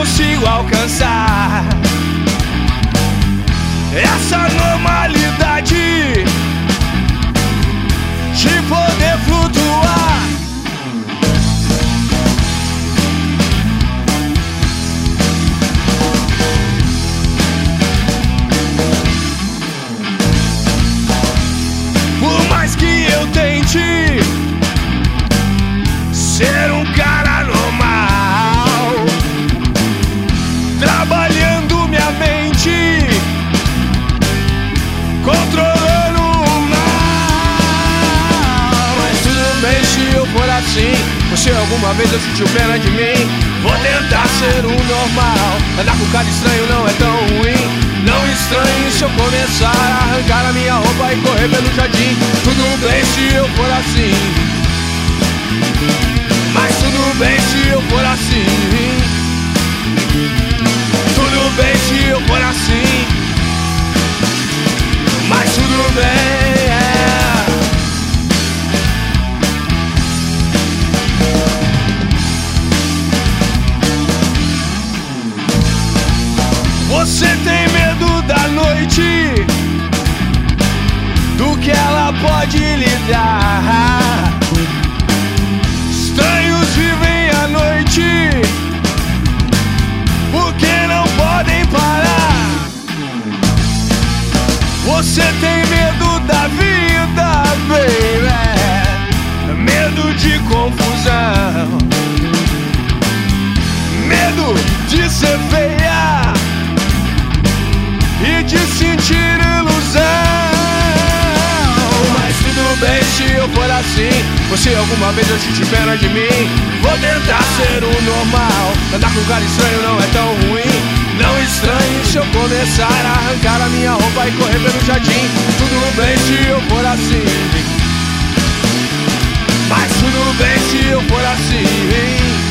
consigo alcançar essa normalidade de poder flutuar. Por mais que eu tente ser um cara normal, trabalhando minha mente, controlando o mal. Mas tudo bem se eu for assim. Você alguma vez eu sentiu pena de mim? Vou tentar ser um normal. Andar com cara estranho não é tão ruim. Não estranhe se eu começar a arrancar a minha roupa e correr pelo jardim. Tudo bem se eu for assim. Mas tudo bem se eu for assim. Tudo bem se eu for assim. Mas tudo bem, Você tem medo da noite, do que ela pode lhe dar. Estranhos vivem à noite, porque não podem parar. Você tem medo da vida, baby, medo de confusão, medo de ser feia e de sentir ilusão. Mas tudo bem se eu for assim. Você alguma vez eu senti pena de mim? Vou tentar ser o normal. Andar com cara estranho não é tão ruim. Não estranhe se eu começar a arrancar a minha roupa e correr pelo jardim. Tudo bem se eu for assim. Mas tudo bem se eu for assim.